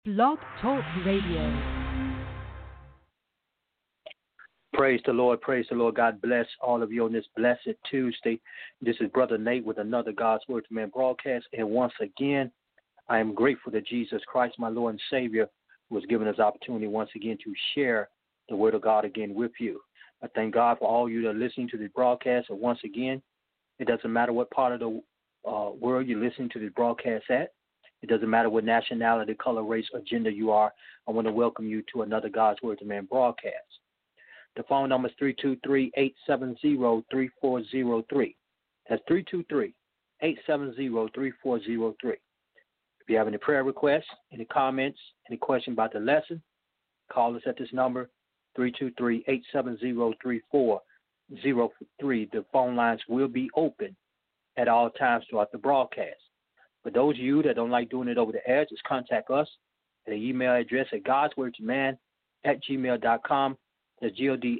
Blog Talk Radio. Praise the Lord. Praise the Lord. God bless all of you on this blessed Tuesday. This is Brother Nate with another God's Word to Man broadcast. And once again, I am grateful that Jesus Christ, my Lord and Savior, was given us opportunity once again to share the Word of God again with you. I thank God for all you that are listening to this broadcast. And once again, it doesn't matter what part of the world you're listening to this broadcast at. It doesn't matter what nationality, color, race, or gender you are. I want to welcome you to another God's Word to Man broadcast. The phone number is 323-870-3403. That's 323-870-3403. If you have any prayer requests, any comments, any question about the lesson, call us at this number, 323-870-3403. The phone lines will be open at all times throughout the broadcast. For those of you that don't like doing it over the air, just contact us at an email address at godswordtoman@gmail.com. That's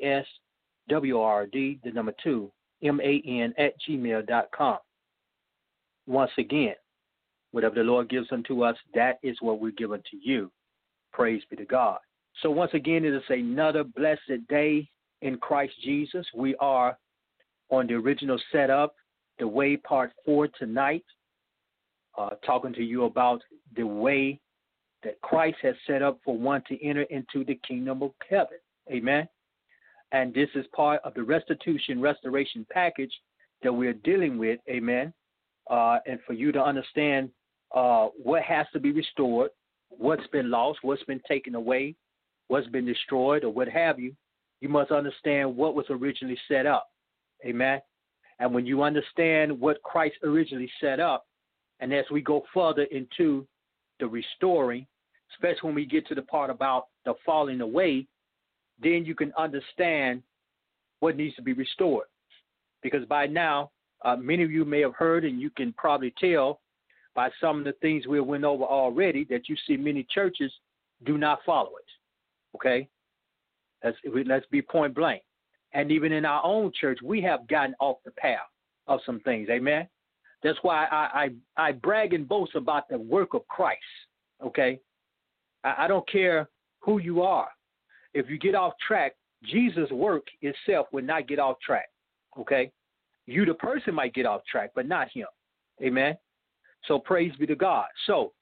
GODSWORD, the number 2, MAN @gmail.com. Once again, whatever the Lord gives unto us, that is what we're giving to you. Praise be to God. So once again, it is another blessed day in Christ Jesus. We are on the original setup, the way part 4 tonight, talking to you about the way that Christ has set up for one to enter into the kingdom of heaven. Amen. And this is part of the restoration package that we're dealing with. Amen. And for you to understand what has to be restored, what's been lost, what's been taken away, what's been destroyed, or what have you, you must understand what was originally set up. Amen. And when you understand what Christ originally set up, and as we go further into the restoring, especially when we get to the part about the falling away, then you can understand what needs to be restored. Because by now, many of you may have heard, and you can probably tell by some of the things we went over already, that you see many churches do not follow it. Okay? Let's be point blank. And even in our own church, we have gotten off the path of some things. Amen? That's why I brag and boast about the work of Christ. Okay? I don't care who you are. If you get off track, Jesus' work itself will not get off track, okay? You, the person, might get off track, but not him, amen? So praise be to God. So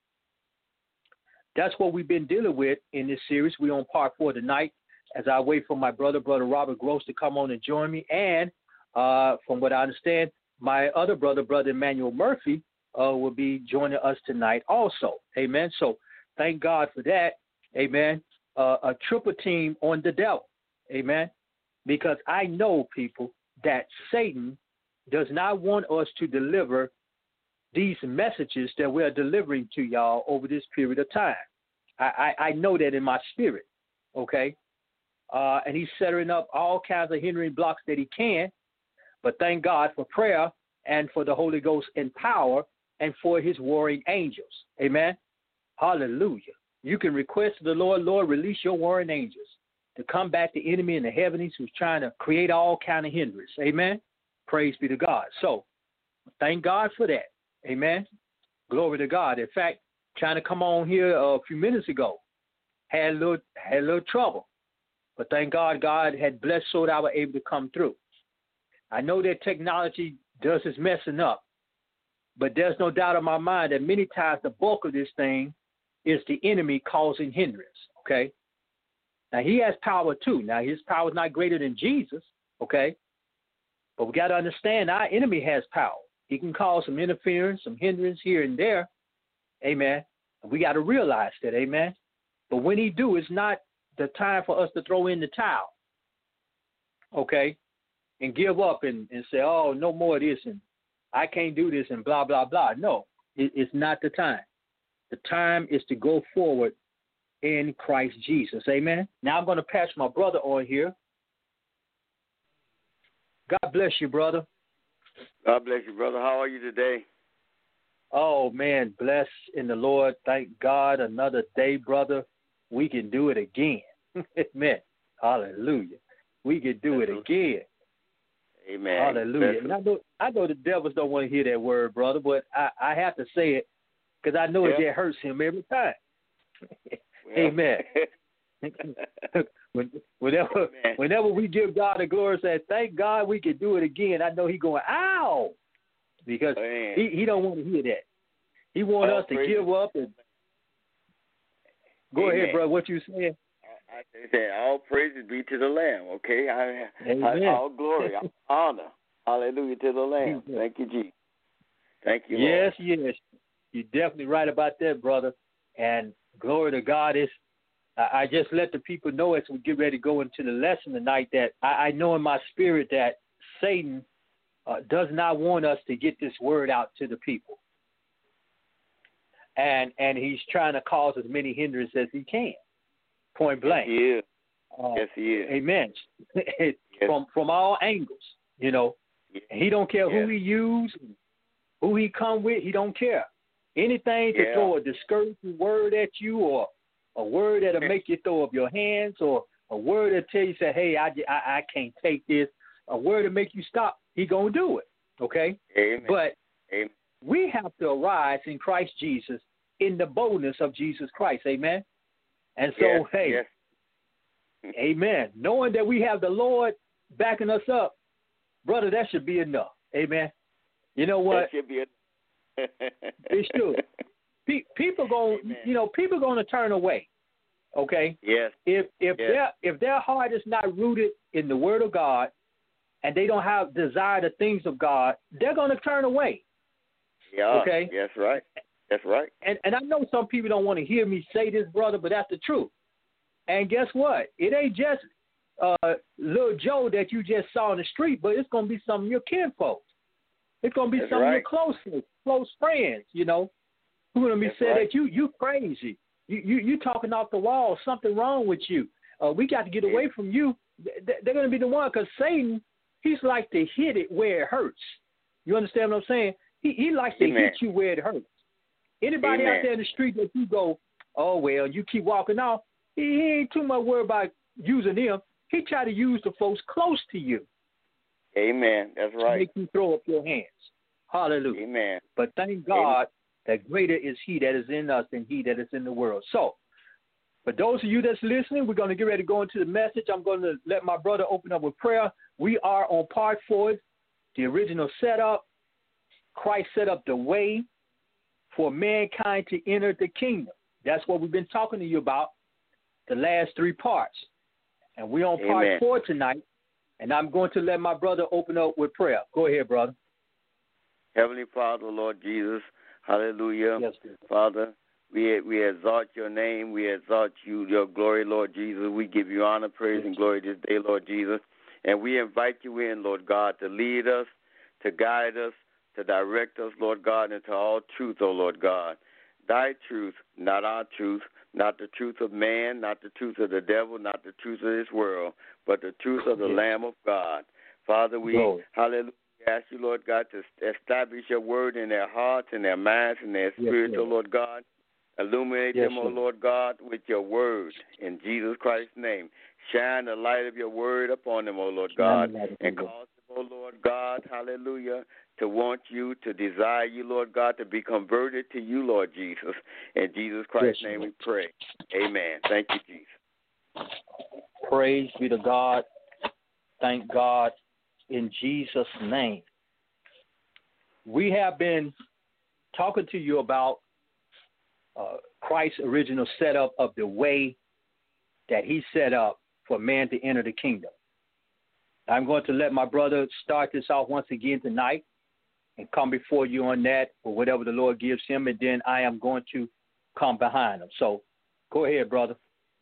that's what we've been dealing with in this series. We're on part 4 tonight as I wait for my brother Robert Gross, to come on and join me. And from what I understand, my other brother Emmanuel Murphy, will be joining us tonight also, amen? So thank God for that, amen. A triple team on the devil, amen, because I know, people, that Satan does not want us to deliver these messages that we're delivering to y'all over this period of time. I know that in my spirit, okay, and he's setting up all kinds of hindering blocks that he can, but thank God for prayer and for the Holy Ghost and power and for his warring angels, amen, hallelujah. You can request to the Lord, Lord, release your warring angels to combat the enemy in the heavens who's trying to create all kind of hindrance. Amen. Praise be to God. So thank God for that. Amen. Glory to God. In fact, trying to come on here a few minutes ago, had a little trouble. But thank God, God had blessed so that I was able to come through. I know that technology does its messing up, but there's no doubt in my mind that many times the bulk of this thing is the enemy causing hindrance, okay? Now, he has power too. Now, his power is not greater than Jesus, okay? But we got to understand our enemy has power. He can cause some interference, some hindrance here and there, amen? And we got to realize that, amen? But when he do, it's not the time for us to throw in the towel, okay? And give up and say, oh, no more of this, and I can't do this, and blah, blah, blah. No, it's not the time. The time is to go forward in Christ Jesus. Amen. Now I'm going to pass my brother on here. God bless you, brother. God bless you, brother. How are you today? Oh, man, bless in the Lord. Thank God. Another day, brother. We can do it again. Amen. Hallelujah. We can do it again. Amen. Hallelujah. And I know the devils don't want to hear that word, brother, but I have to say it because I know it hurts him every time. Amen. Whenever we give God the glory, say, thank God we can do it again, I know He's going, ow, because he don't want to hear that. He wants us to give up. And go ahead, brother. What you saying? I say all praises be to the Lamb. Okay, all glory, all honor, hallelujah to the Lamb. Thank you, Jesus. Thank you, Lord. Yes. You're definitely right about that, brother. And glory to God is. I just let the people know as we get ready to go into the lesson tonight that I know in my spirit that Satan does not want us to get this word out to the people. And he's trying to cause as many hindrances as he can, point blank. Yes, he is. Amen. From all angles, you know. Yes. And he don't care who he use, who he come with. He don't care. Anything to throw a discouraging word at you, or a word that'll make you throw up your hands, or a word that tell you, say, hey, I can't take this, a word to make you stop, he going to do it, okay? Amen. But we have to arise in Christ Jesus in the boldness of Jesus Christ, amen? And so, amen, knowing that we have the Lord backing us up, brother, that should be enough, amen? You know what? That should be enough. It should. People going to turn away. Okay. Yes. If their heart is not rooted in the Word of God, and they don't have desire the things of God, they're going to turn away. Yeah. Okay. That's right. That's right. And I know some people don't want to hear me say this, brother, but that's the truth. And guess what? It ain't just little Joe that you just saw in the street, but it's going to be some of your kinfolk. It's going to be some of your close friends, you know, who are going to be saying that you crazy. You talking off the wall. Something wrong with you. We got to get away from you. They're going to be the one, because Satan, he's like to hit it where it hurts. You understand what I'm saying? He likes to hit you where it hurts. Anybody out there in the street that you go, oh, well, you keep walking off, he ain't too much worried about using them. He try to use the folks close to you. Amen. That's right. To make you throw up your hands. Hallelujah. Amen. But thank God that greater is he that is in us than he that is in the world. So, for those of you that's listening, we're going to get ready to go into the message. I'm going to let my brother open up with prayer. We are on part 4, the original setup. Christ set up the way for mankind to enter the kingdom. That's what we've been talking to you about the last 3 parts. And we're on part 4 tonight. And I'm going to let my brother open up with prayer. Go ahead, brother. Heavenly Father, Lord Jesus, hallelujah. Yes, Father, we exalt your name. We exalt you, your glory, Lord Jesus. We give you honor, praise, and glory this day, Lord Jesus. And we invite you in, Lord God, to lead us, to guide us, to direct us, Lord God, into all truth, O Lord God. Thy truth, not our truth, not the truth of man, not the truth of the devil, not the truth of this world, but the truth of the Lamb of God. Father, we, hallelujah, ask you, Lord God, to establish your word in their hearts and their minds and their spirits, O Lord God. Illuminate them, O Lord God, with your word in Jesus Christ's name. Shine the light of your word upon them, O Lord God, and cause them, O Lord God, hallelujah, to want you, to desire you, Lord God, to be converted to you, Lord Jesus. In Jesus Christ's name we pray. Amen. Thank you, Jesus. Praise be to God. Thank God in Jesus' name. We have been talking to you about Christ's original setup of the way that he set up for man to enter the kingdom. I'm going to let my brother start this off once again tonight and come before you on that or whatever the Lord gives him, and then I am going to come behind him. So go ahead, brother.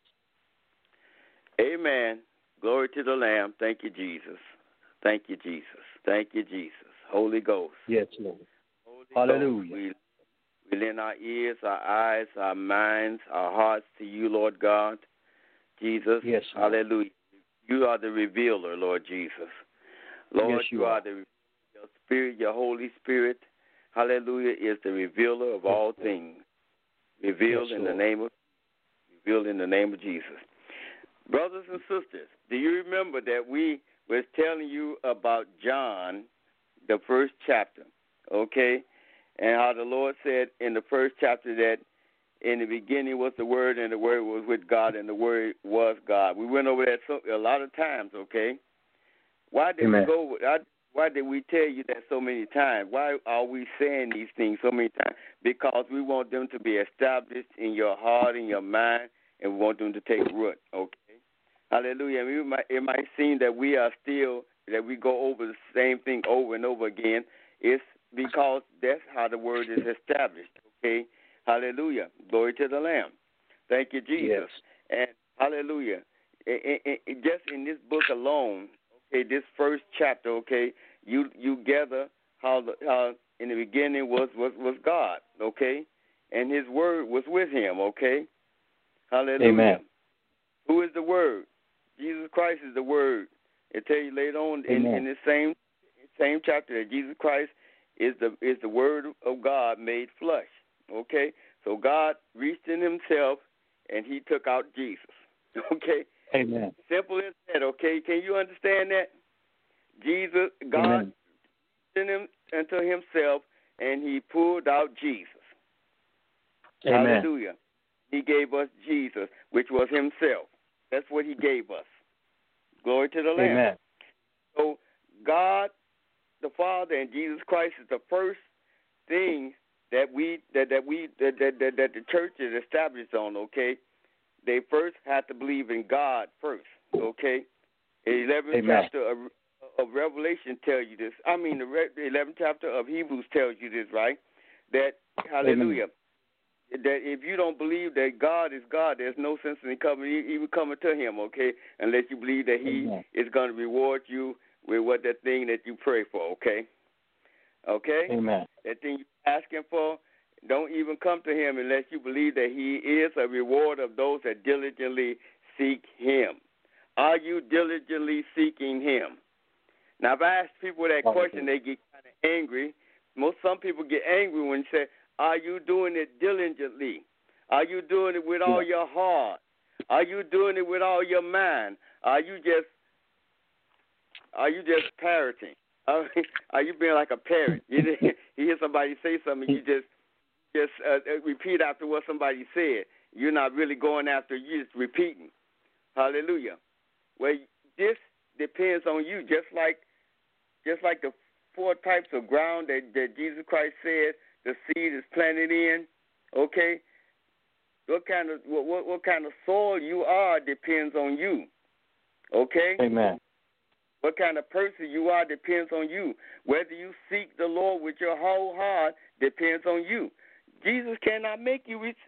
Amen. Glory to the Lamb. Thank you, Jesus. Thank you, Jesus. Thank you, Jesus. Holy Ghost. Yes, Lord. Holy Hallelujah. Ghost, we lend our ears, our eyes, our minds, our hearts to you, Lord God. Jesus. Yes, Lord. Hallelujah. You are the revealer, Lord Jesus. Lord, yes, you are your Spirit, your Holy Spirit. Hallelujah, is the revealer of all things. Revealed in the name of Jesus. Brothers and sisters, do you remember that we was telling you about John, the first chapter, okay? And how the Lord said in the first chapter that In the beginning was the Word, and the Word was with God, and the Word was God. We went over that a lot of times, okay? Why did Amen. Why did we tell you that so many times? Why are we saying these things so many times? Because we want them to be established in your heart, in your mind, and we want them to take root, okay? Hallelujah. It might seem that we go over the same thing over and over again. It's because that's how the Word is established, okay? Hallelujah. Glory to the Lamb. Thank you, Jesus. Yes. And hallelujah. Just in this book alone, okay, this first chapter, okay, you gather how in the beginning was God, okay, and His Word was with Him, okay. Hallelujah. Amen. Who is the Word? Jesus Christ is the Word. It tell you later on in the same chapter that Jesus Christ is the Word of God made flesh. Okay, so God reached in Himself and He took out Jesus. Okay, Amen. simple as that. Okay, can you understand that? Jesus, God reached in into Himself and He pulled out Jesus. Amen. Hallelujah. He gave us Jesus, which was Himself. That's what He gave us. Glory to the Lamb. Amen. So God, the Father, and Jesus Christ is the first thing that the church is established on, okay? They first have to believe in God first, okay? The 11th chapter of Revelation tells you this. I mean, the 11th chapter of Hebrews tells you this, right? That, hallelujah, that if you don't believe that God is God, there's no sense in even coming to Him, okay, unless you believe that He is going to reward you with that thing that you pray for, okay? Okay? Amen. That thing you're asking for, don't even come to Him unless you believe that He is a reward of those that diligently seek Him. Are you diligently seeking Him? Now, if I ask people that question, they get kind of angry. Some people get angry when you say, are you doing it diligently? Are you doing it with all your heart? Are you doing it with all your mind? Are you just parroting? Are you being like a parrot? You hear somebody say something, you just repeat after what somebody said. You're not really going after, you're just repeating. Hallelujah. Well, this depends on you, just like the 4 types of ground that Jesus Christ said the seed is planted in. Okay, what kind of soil you are depends on you. Okay. Amen. What kind of person you are depends on you. Whether you seek the Lord with your whole heart depends on you. Jesus cannot make you. He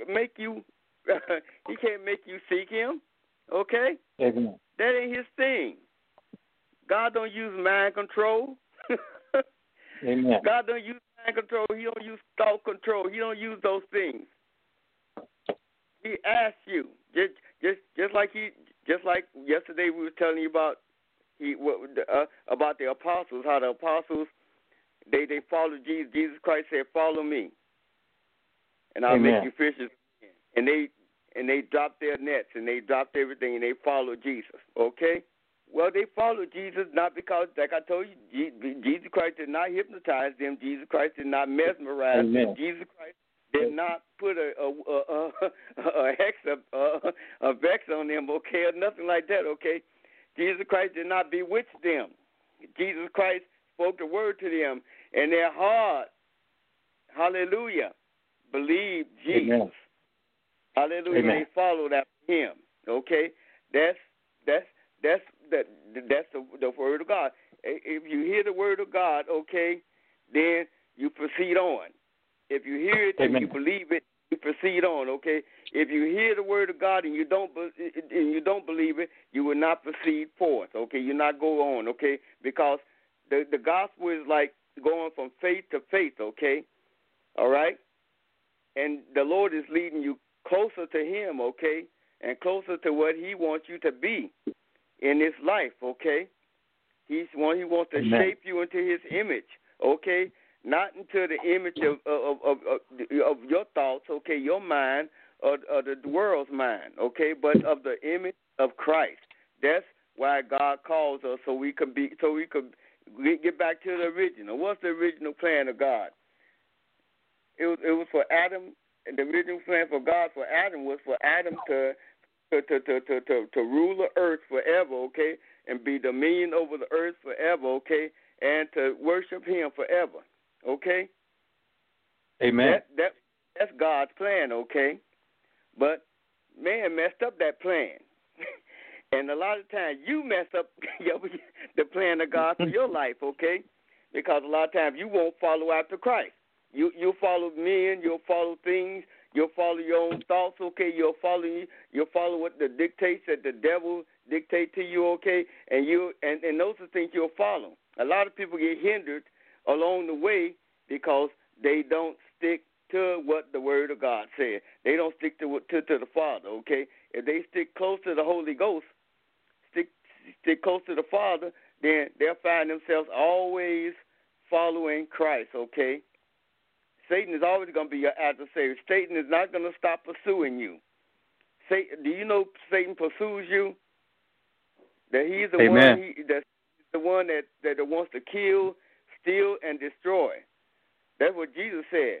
can't make you seek Him. Okay? Amen. That ain't His thing. God don't use mind control. Amen. God don't use mind control. He don't use thought control. He don't use those things. He asks you just like yesterday we were telling you about. About the apostles, how the apostles they followed Jesus. Jesus Christ said, "Follow me, and I'll make you fishers." And they dropped their nets and they dropped everything and they followed Jesus. Okay, well they followed Jesus not because, like I told you, Jesus Christ did not hypnotize them. Jesus Christ did not mesmerize them. Jesus Christ did not put a hex a vex on them. Okay, or nothing like that. Okay. Jesus Christ did not bewitch them. Jesus Christ spoke the word to them, and their heart, hallelujah, believed Jesus. Amen. Hallelujah. Amen. They followed after Him. Okay, that's the word of God. If you hear the word of God, okay, then you proceed on. If you hear it and you believe it, you proceed on, okay? If you hear the word of God and you don't believe it, you will not proceed forth, okay? You not go on, okay? Because the gospel is like going from faith to faith, okay? All right? And the Lord is leading you closer to Him, okay? And closer to what He wants you to be in this life, okay? He wants to shape you into His image, okay? Not into the image of your thoughts, okay, your mind, or the world's mind, okay, but of the image of Christ. That's why God calls us, so we could get back to the original. What's the original plan of God? It was for Adam the original plan for God for Adam was for Adam to rule the earth forever, okay, and be dominion over the earth forever, okay, and to worship Him forever, okay. Amen. That's God's plan, okay. But man messed up that plan, and a lot of times you mess up the plan of God for your life, okay, because a lot of times you won't follow after Christ. You'll follow men, you'll follow things, you'll follow your own thoughts, okay? You'll follow what the dictates that the devil dictate to you, okay? And those are things you'll follow. A lot of people get hindered along the way because they don't stick to what the Word of God says. They don't stick to the Father, okay? If they stick close to the Holy Ghost, stick close to the Father, then they'll find themselves always following Christ, okay? Satan is always going to be your adversary. Satan is not going to stop pursuing you. Do you know Satan pursues you? That he's the Amen. that's the one that wants to kill, steal, and destroy. That's what Jesus said.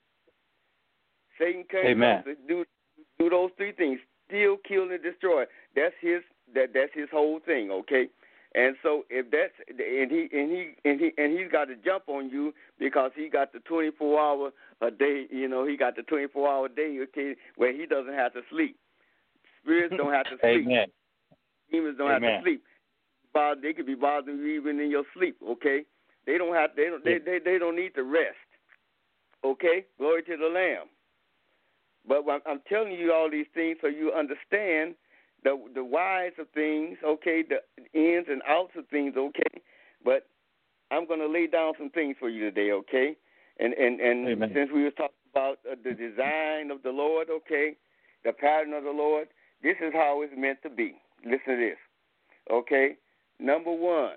Satan came to do those three things: steal, kill, and destroy. That's his whole thing. Okay. And so if that's he's got to jump on you because he got the 24-hour a day, he got the 24-hour day, okay, where he doesn't have to sleep. Spirits don't have to sleep. Amen. Demons don't have to sleep. They could be bothering you even in your sleep, okay? They don't need to rest. Okay? Glory to the Lamb. But I'm telling you all these things so you understand the whys of things, okay, the ins and outs of things, okay. But I'm going to lay down some things for you today, okay. And since we were talking about the design of the Lord, okay, the pattern of the Lord, this is how it's meant to be. Listen to this, okay. Number one,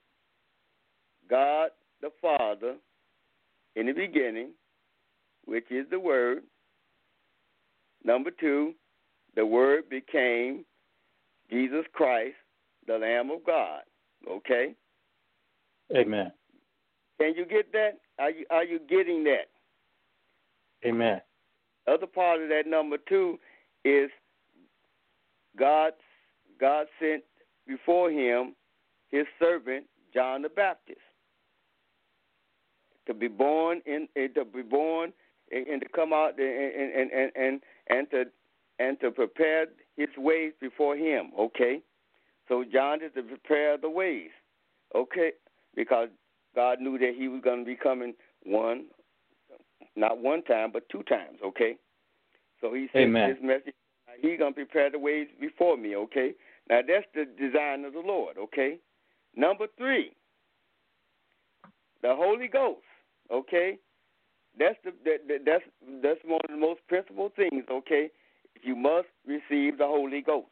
God the Father in the beginning, which is the Word. Number two, the Word became Jesus Christ, the Lamb of God. Okay? Amen. Can you get that? Are you getting that? Amen. Other part of that number two is God sent before Him His servant John the Baptist to be born and to come out and to prepare His ways before Him, okay? So John is to prepare the ways, okay? Because God knew that He was going to be coming not one time, but two times, okay? So He sent this message. He's going to prepare the ways before me, okay? Now that's the design of the Lord, okay? Number three, the Holy Ghost, okay? That's one of the most principal things, okay? You must receive the Holy Ghost.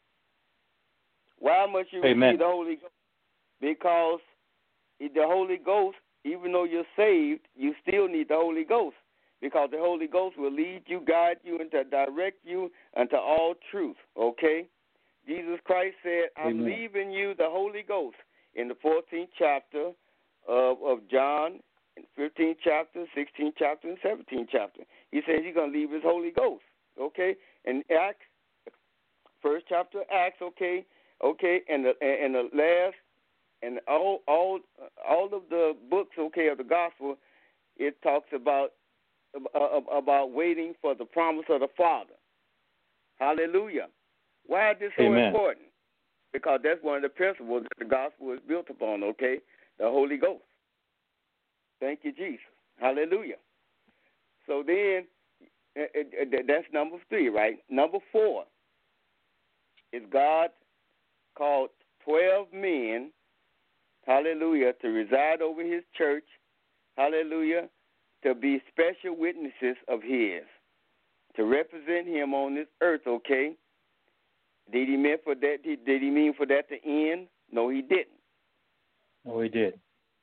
Why must you receive the Holy Ghost? Because the Holy Ghost, even though you're saved, you still need the Holy Ghost. Because the Holy Ghost will lead you, guide you, and to direct you unto all truth, okay? Jesus Christ said, I'm leaving you the Holy Ghost in the 14th chapter of John, 15th chapter, 16th chapter, and 17th chapter. He said He's going to leave His Holy Ghost, okay? And Acts, first chapter of Acts, okay, and the last, and all of the books, okay, of the gospel, it talks about waiting for the promise of the Father. Hallelujah. Why is this so important? Because that's one of the principles that the gospel is built upon, okay? The Holy Ghost. Thank you, Jesus. Hallelujah. So then, that's number three, right? Number four is God called 12 men, hallelujah, to reside over His church, hallelujah, to be special witnesses of His, to represent Him on this earth, okay? Did He mean for that? Did He mean for that to end? No, He didn't. No, He did.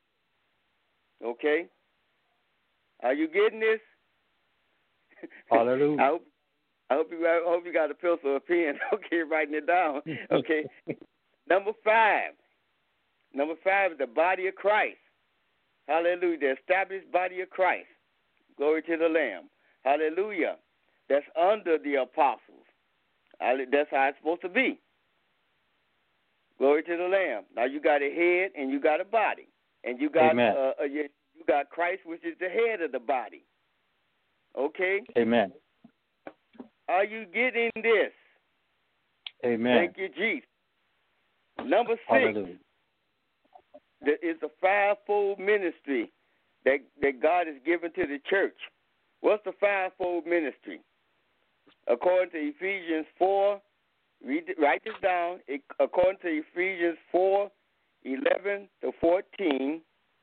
Okay? Are you getting this? Hallelujah. I hope you got a pencil or a pen. Okay, writing it down. Okay. Number five is the body of Christ. Hallelujah. The established body of Christ. Glory to the Lamb. Hallelujah. That's under the apostles. That's how it's supposed to be. Glory to the Lamb. Now you got a head and you got a body, and you got you got Christ, which is the head of the body. Okay. Amen. Are you getting this? Amen. Thank you, Jesus. Number 6 Hallelujah. is the fivefold ministry that God has given to the church. What's the fivefold ministry? According to Ephesians 4, write this down. According to Ephesians 4:11-14,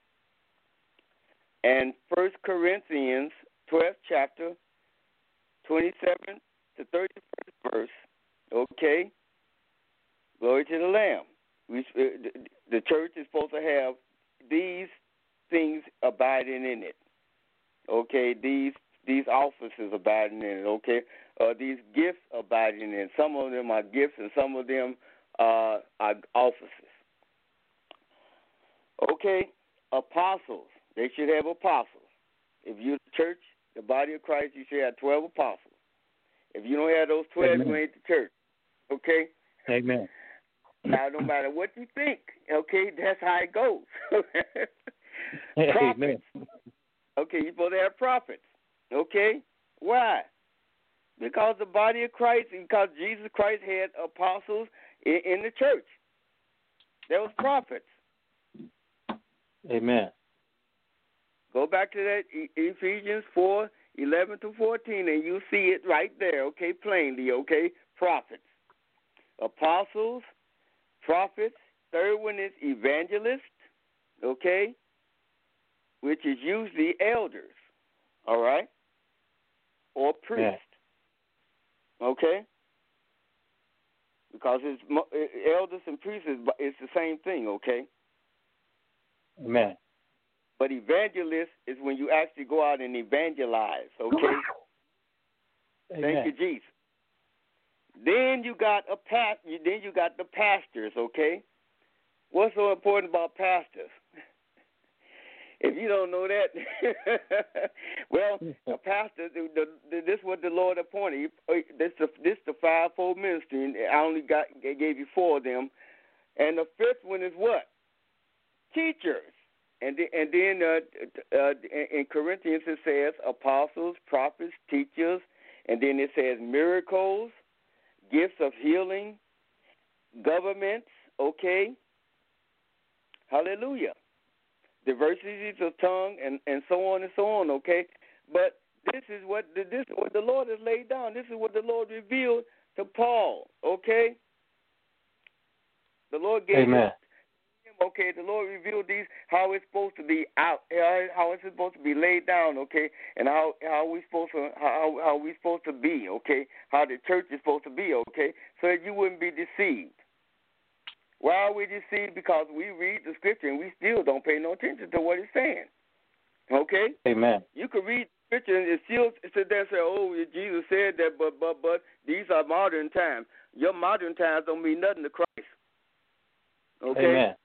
and 1 Corinthians 12th chapter, 27 to 31st verse. Okay. Glory to the Lamb. The church is supposed to have these things abiding in it. Okay, these offices abiding in it. Okay, these gifts abiding in it. Some of them are gifts, and some of them are offices. Okay, apostles. They should have apostles. If you're the church, the body of Christ, you should have 12 apostles. If you don't have those 12, Amen. you ain't the church. Okay. Amen. Now, no matter what you think, okay, that's how it goes. Amen. Okay, you're supposed to have prophets. Okay? Why? Because the body of Christ, because Jesus Christ had apostles in the church. There was prophets. Amen. Go back to that Ephesians 4:11-14, and you see it right there, okay, plainly, okay? Prophets. Apostles, prophets. Third one is evangelists, okay, which is usually elders, all right, or priests, okay, because it's elders and priests is the same thing, okay. Amen. But evangelist is when you actually go out and evangelize, okay. Amen. Thank you, Jesus. Then you got the pastors, okay? What's so important about pastors? If you don't know that, well, a pastor, this is what the Lord appointed. This the fivefold ministry, and I only gave you 4 of them. And the 5th one is what? Teachers. And then in Corinthians it says apostles, prophets, teachers, and then it says miracles, gifts of healing, governments, okay? Hallelujah. Diversities of tongue and so on, okay? But this is what the Lord has laid down. This is what the Lord revealed to Paul, okay? The Lord gave him, okay, the Lord revealed these, how it's supposed to be out, how it's supposed to be laid down, okay, and how we supposed to be, okay, how the church is supposed to be, okay, so that you wouldn't be deceived. Why are we deceived? Because we read the scripture and we still don't pay no attention to what it's saying. Okay? Amen. You could read the scripture and it still sit there and say, oh, Jesus said that, but these are modern times. Your modern times don't mean nothing to Christ. Okay? Amen.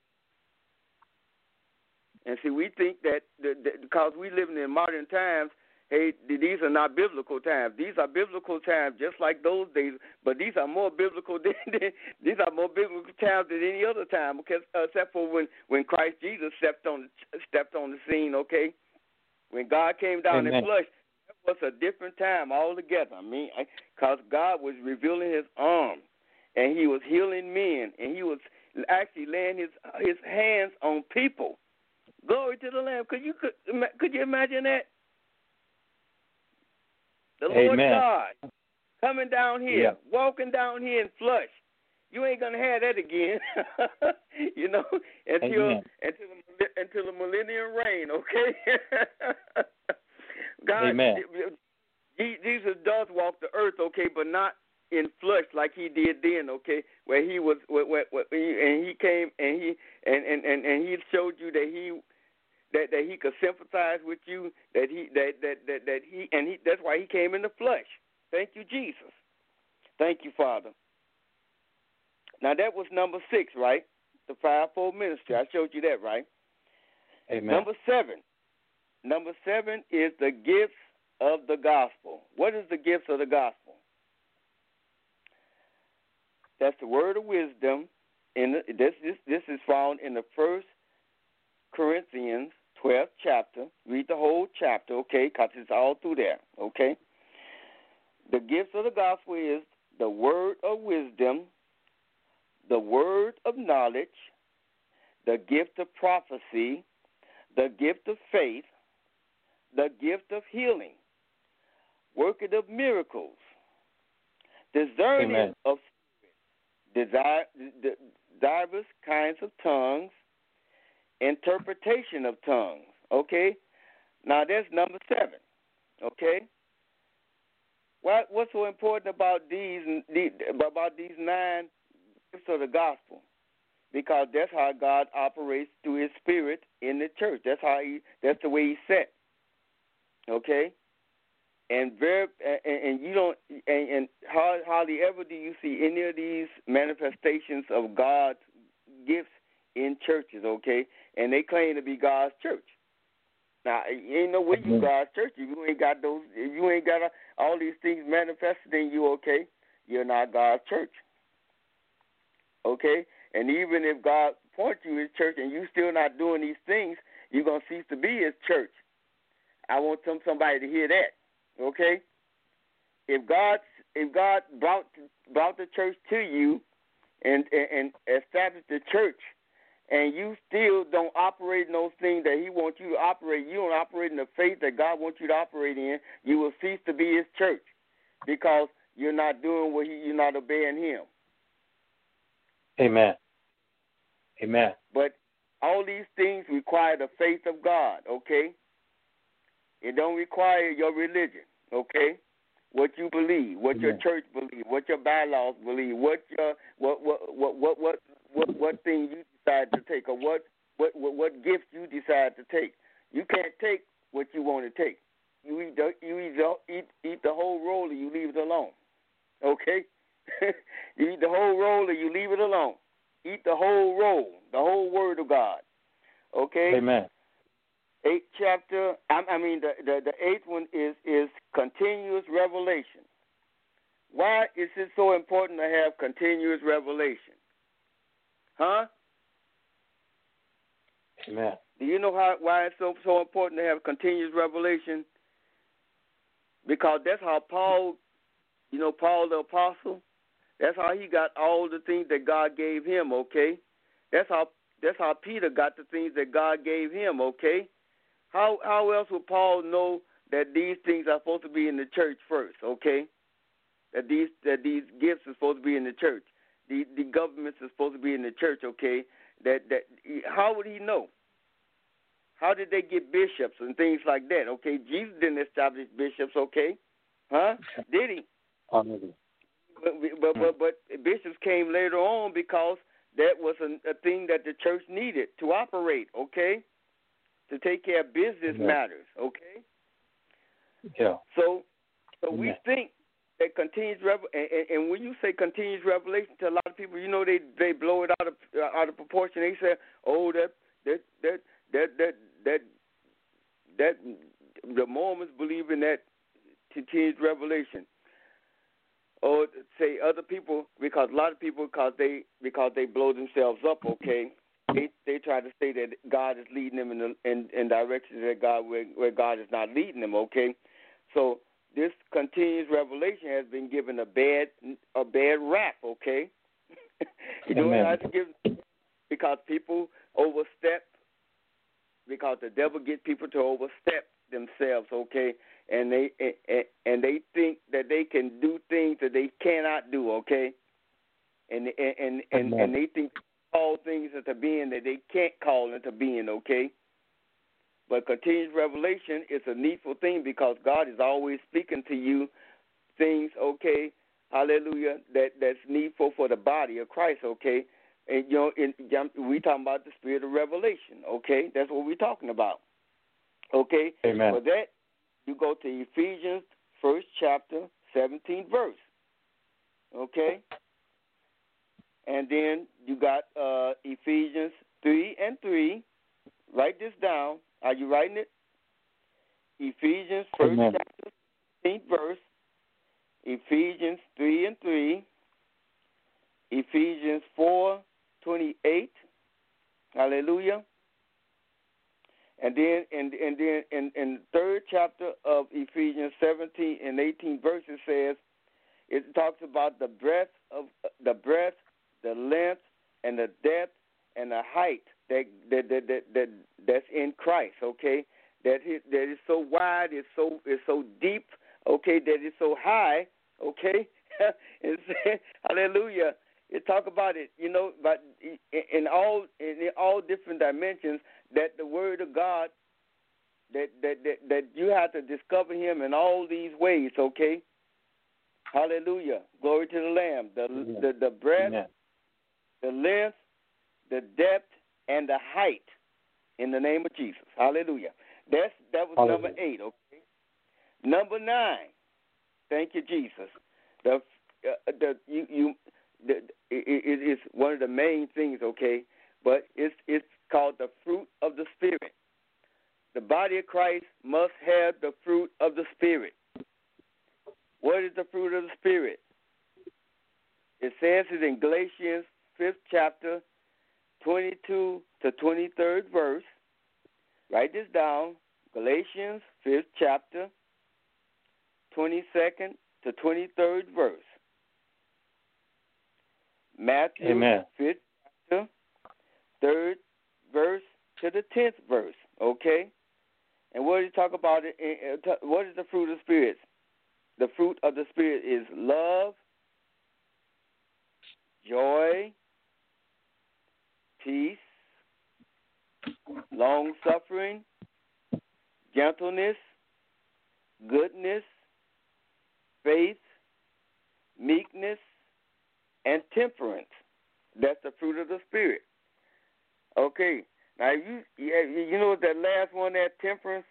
And see, we think that because we living in modern times, hey, these are not biblical times. These are biblical times, just like those days. But these are more biblical times than any other time, because except for when Christ Jesus stepped on the scene. Okay, when God came down in flesh, that was a different time altogether. I mean, because God was revealing His arm, and He was healing men, and He was actually laying His hands on people. Glory to the Lamb. Could you imagine that? The Lord God coming down here, walking down here in flesh. You ain't gonna have that again, you know, until the millennium reign. Okay. God, Jesus does walk the earth, okay, but not in flesh like He did then, okay, where He was, and He came and He showed you that He could sympathize with you, that's why He came in the flesh. Thank you, Jesus. Thank you, Father. Now that was number 6, right? The fivefold ministry. I showed you that, right? Amen. Number 7. Number 7 is the gifts of the gospel. What is the gifts of the gospel? That's the word of wisdom. This is found in the 1 Corinthians 12th chapter. Read the whole chapter, okay, because it's all through there, okay? The gifts of the gospel is the word of wisdom, the word of knowledge, the gift of prophecy, the gift of faith, the gift of healing, working of miracles, discerning Amen. of diverse kinds of tongues, interpretation of tongues. Okay? Now that's number 7. Okay? What's so important about these 9 gifts of the gospel? Because that's how God operates through His Spirit in the church. That's the way He's set. Okay? And you don't hardly ever do you see any of these manifestations of God's gifts in churches, okay? And they claim to be God's church. Now, ain't no way you God's church if you ain't got those. If you ain't got all these things manifested in you, okay? You're not God's church, okay? And even if God points you His church and you still not doing these things, you're gonna cease to be His church. I want somebody to hear that. Okay, if God brought the church to you and established the church, and you still don't operate in those things that He wants you to operate, you don't operate in the faith that God wants you to operate in, you will cease to be His church because you're not doing you're not obeying Him. Amen. Amen. But all these things require the faith of God. Okay, it don't require your religion. Okay, what you believe, what your church believes, what your bylaws believe, what thing you decide to take, or what gift you decide to take. You can't take what you want to take. You either eat the whole roll or you leave it alone. Okay, you eat the whole roll or you leave it alone. Eat the whole roll, the whole Word of God. Okay. Amen. 8th chapter, the 8th one is continuous revelation. Why is it so important to have continuous revelation? Huh? Amen. Do you know why it's so important to have continuous revelation? Because that's how Paul the apostle, that's how he got all the things that God gave him, okay? That's how Peter got the things that God gave him, okay? How else would Paul know that these things are supposed to be in the church first, okay? That these gifts are supposed to be in the church. The governments are supposed to be in the church, okay? That how would he know? How did they get bishops and things like that, okay? Jesus didn't establish bishops, okay? Huh? Did he? But bishops came later on because that was a thing that the church needed to operate, okay? To take care of business matters, okay? Yeah. So we think that continuous and when you say continuous revelation to a lot of people, they blow it out of proportion. They say, oh, that the Mormons believe in that continuous revelation. Or say other people, because a lot of people, because they blow themselves up, okay? They try to say that God is leading them in directions where God is not leading them. Okay, so this continuous revelation has been given a bad rap. Okay, you know what I have to give, because people overstep, because the devil gets people to overstep themselves. Okay, and they think that they can do things that they cannot do. Okay, and they think call things into being that they can't call into being, okay? But continuous revelation is a needful thing because God is always speaking to you things, okay, hallelujah, that's needful for the body of Christ, okay? And, we talking about the spirit of revelation, okay? That's what we're talking about, okay? Amen. For that, you go to Ephesians 1st chapter, 17th verse, okay? And then you got Ephesians 3:3. Write this down. Are you writing it? Ephesians 1st chapter, 16th verse, Ephesians 3:3, Ephesians 4:28. Hallelujah. And then in the third chapter of Ephesians 17 and 18 verses says, it talks about the breadth, the length, and the depth and the height that's in Christ. Okay, that is so wide, it's so deep. Okay, that is so high. Okay, hallelujah. It talk about it, but in all different dimensions. That the Word of God, that you have to discover Him in all these ways. Okay, hallelujah, glory to the Lamb. The breadth, Amen. The length, the depth, and the height. In the name of Jesus, hallelujah. That was hallelujah. Number 8. Okay, number 9. Thank you, Jesus. It is one of the main things. Okay, but it's called the fruit of the Spirit. The body of Christ must have the fruit of the Spirit. What is the fruit of the Spirit? It says it in Galatians 5th chapter, 22 to 23rd verse. Write this down. Galatians 5th chapter, 22nd to 23rd verse. Matthew Amen. 5th chapter, 3rd verse to the 10th verse, okay? And what do you talk about? What is the fruit of the Spirit? The fruit of the Spirit is love, joy, peace, long-suffering, gentleness, goodness, faith, meekness, and temperance. That's the fruit of the Spirit. Okay, now you know that last one, that temperance,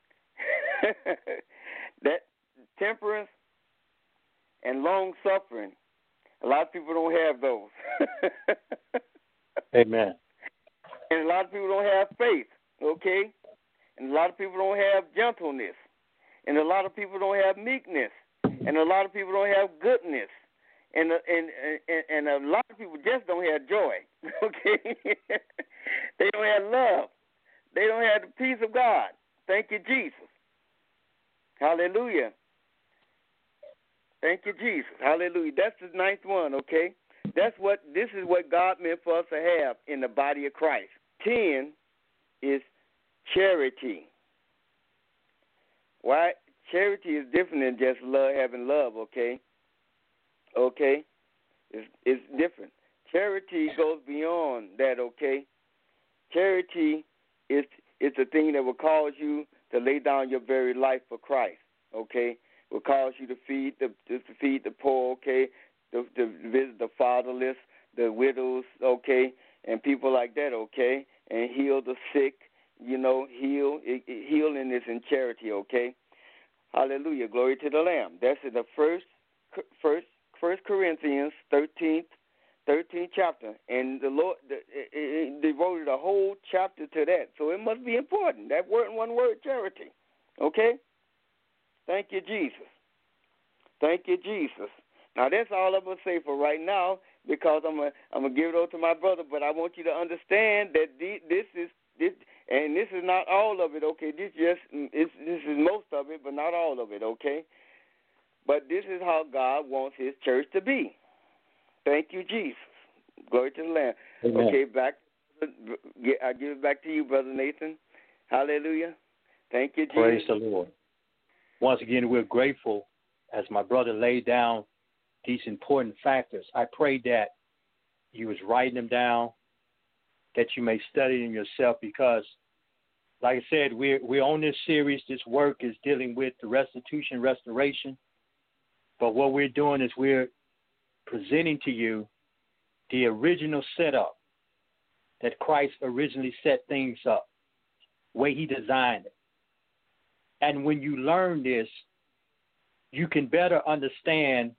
that temperance and long suffering. A lot of people don't have those. Amen. And a lot of people don't have faith. Okay, and a lot of people don't have gentleness, and a lot of people don't have meekness, and a lot of people don't have goodness. And a lot of people just don't have joy, okay? They don't have love. They don't have the peace of God. Thank you, Jesus. Hallelujah. Thank you, Jesus. Hallelujah. That's the 9th one, okay? This is what God meant for us to have in the body of Christ. 10 is charity. Why? Charity is different than just having love, okay? Okay, it's different. Charity goes beyond that. Okay, charity is a thing that will cause you to lay down your very life for Christ. Okay, will cause you to feed the poor. Okay, to visit the fatherless, the widows. Okay, and people like that. Okay, and heal the sick. Healing is in charity. Okay, hallelujah, glory to the Lamb. That's in the first 1 Corinthians 13th chapter, and the Lord devoted a whole chapter to that. So it must be important. That one word, charity. Okay? Thank you, Jesus. Thank you, Jesus. Now that's all I'm gonna say for right now, because I'm gonna give it over to my brother. But I want you to understand that this is not all of it. Okay? This is most of it, but not all of it. Okay? But this is how God wants His church to be. Thank you, Jesus. Glory to the Lamb. Amen. Okay, I give it back to you, Brother Nathan. Hallelujah. Thank you, Jesus. Praise the Lord. Once again, we're grateful as my brother laid down these important factors. I pray that you was writing them down, that you may study them yourself, because, like I said, we're on this series. This work is dealing with the restoration. But what we're doing is we're presenting to you the original setup that Christ originally set things up, way He designed it. And when you learn this, you can better understand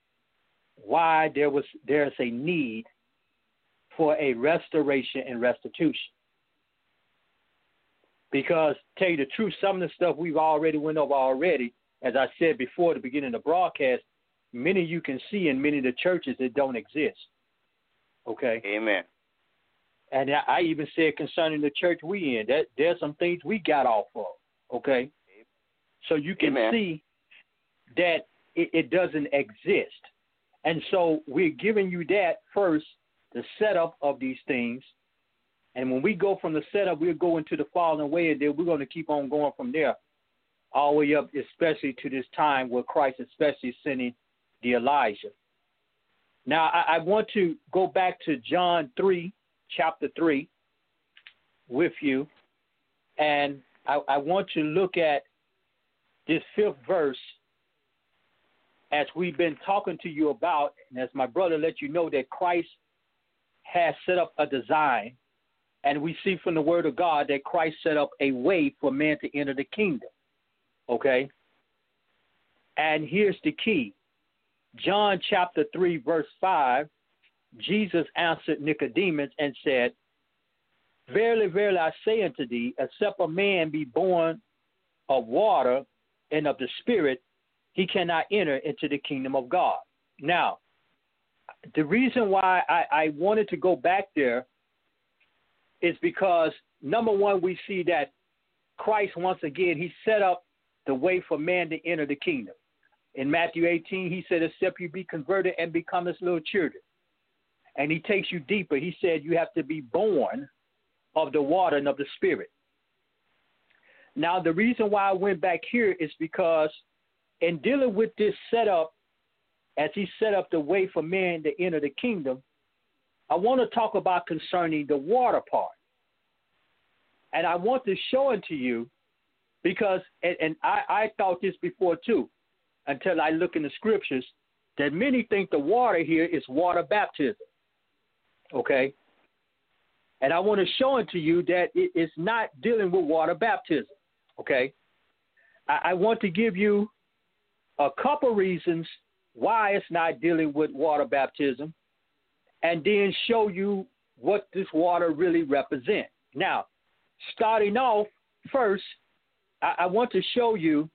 why there's a need for a restoration and restitution. Because, tell you the truth, some of the stuff we've already went over already, as I said before at the beginning of the broadcast, many you can see in many of the churches that don't exist. Okay? Amen. And I even said concerning the church we in, that there's some things we got off of. Okay? So you can Amen. see that it doesn't exist. And so we're giving you that first, the setup of these things. And when we go from the setup, we'll go into the falling way, and then we're going to keep on going from there all the way up, especially to this time where Christ especially sending the Elijah. Now, I want to go back to John 3, chapter 3 with you, and I want to look at this 5th verse as we've been talking to you about, and as my brother let you know that Christ has set up a design, and we see from the word of God that Christ set up a way for man to enter the kingdom. Okay? And here's the key. John chapter 3, verse 5, Jesus answered Nicodemus and said, Verily, verily, I say unto thee, except a man be born of water and of the Spirit, he cannot enter into the kingdom of God. Now, the reason why I wanted to go back there is because, number one, we see that Christ, once again, he set up the way for man to enter the kingdom. In Matthew 18, he said, except you be converted and become as little children. And he takes you deeper. He said you have to be born of the water and of the Spirit. Now, the reason why I went back here is because in dealing with this setup, as he set up the way for man to enter the kingdom, I want to talk about concerning the water part. And I want to show it to you because, and I thought this before too, until I look in the scriptures, that many think the water here is water baptism. Okay? And I want to show it to you that it's not dealing with water baptism. Okay? I want to give you a couple reasons why it's not dealing with water baptism, and then show you what this water really represents. Now, starting off first, I want to show you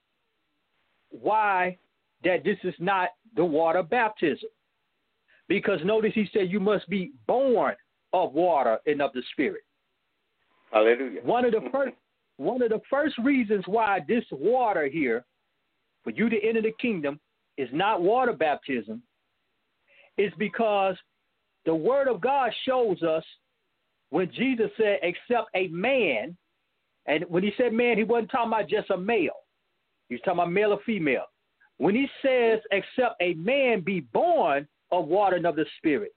why that this is not the water baptism. Because notice he said you must be born of water and of the Spirit. Hallelujah. One of the first reasons why this water here, for you to enter the kingdom, is not water baptism, is because the word of God shows us when Jesus said, except a man, and when he said man, he wasn't talking about just a male. He was talking about male or female. When he says, except a man be born of water and of the Spirit,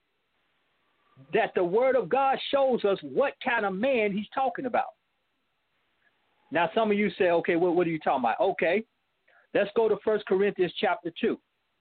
that the word of God shows us what kind of man he's talking about. Now, some of you say, okay, what are you talking about? Okay, let's go to 1 Corinthians chapter 2.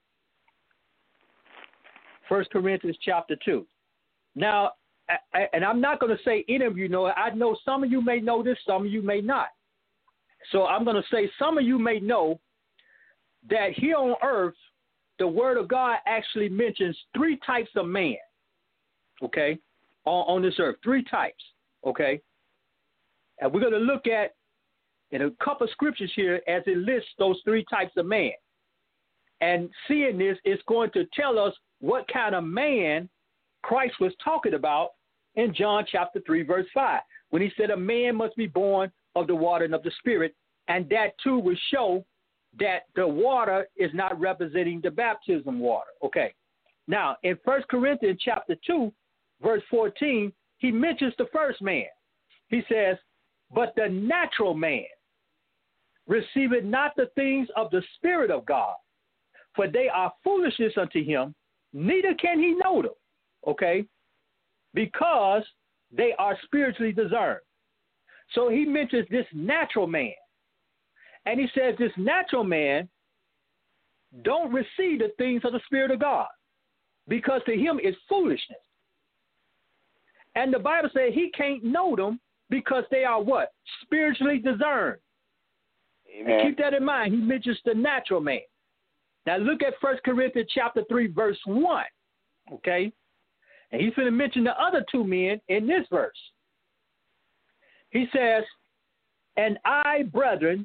1 Corinthians chapter 2. Now, and I'm not going to say any of you know it. I know some of you may know this, some of you may not. So I'm going to say some of you may know that here on earth, the word of God actually mentions 3 types of man, okay, on this earth, 3 types, okay? And we're going to look at in a couple of scriptures here as it lists those 3 types of man. And seeing this is going to tell us what kind of man Christ was talking about in John chapter 3, verse 5, when he said a man must be born of the water and of the Spirit, and that too will show that the water is not representing the baptism water. Okay. Now, in 1 Corinthians chapter 2, verse 14, he mentions the first man. He says, but the natural man receiveth not the things of the Spirit of God, for they are foolishness unto him, neither can he know them. Okay? Because they are spiritually discerned. So he mentions this natural man. And he says this natural man don't receive the things of the Spirit of God, because to him it's foolishness. And the Bible says he can't know them because they are what? Spiritually discerned. Amen. And keep that in mind. He mentions the natural man. Now look at 1 Corinthians chapter 3, verse 1. Okay? And he's going to mention the other 2 men in this verse. He says, and I, brethren,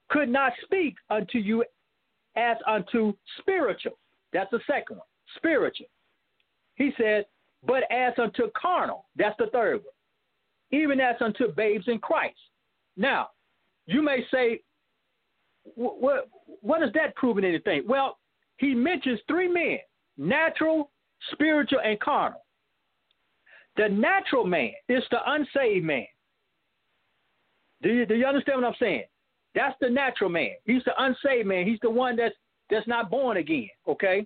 could not speak unto you as unto spiritual. That's the second one, spiritual. He said, but as unto carnal. That's the third one. Even as unto babes in Christ. Now, you may say, what does that prove in anything? Well, he mentions three men, natural, spiritual, and carnal. The natural man is the unsaved man. Do you understand what I'm saying? That's the natural man. He's the unsaved man. He's the one that's not born again, okay?